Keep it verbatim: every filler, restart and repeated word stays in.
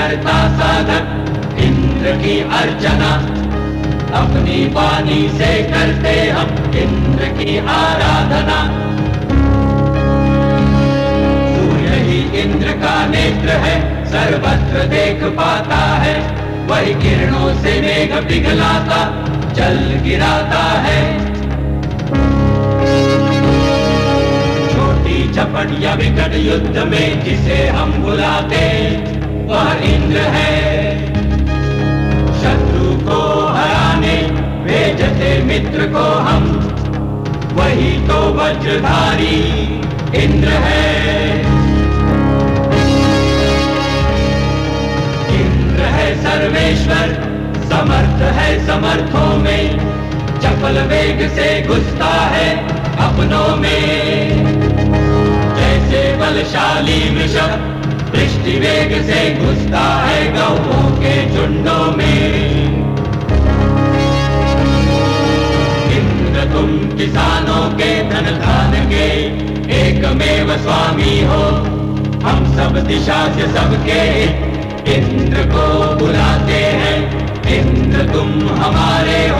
करता साधक इंद्र की अर्चना। अपनी वाणी से करते हम इंद्र की आराधना। सूर्य ही इंद्र का नेत्र है, सर्वत्र देख पाता है। वही किरणों से मेघ पिघलाता जल गिराता है। छोटी झपट या विकट युद्ध में जिसे हम बुलाते वह इंद्र है। शत्रु को हराने भेजते मित्र को हम, वही तो वज्रधारी इंद्र है। इंद्र है सर्वेश्वर, समर्थ है समर्थों में। चपल वेग से घुसता है अपनों में। जैसे बलशाली वृषभ वृष्टि वेग से घुसता है गौओं के झुंडों में। इंद्र तुम किसानों के धन धान के एकमेव स्वामी हो। हम सब दिशा से सबके इंद्र को बुलाते हैं। इंद्र तुम हमारे हो।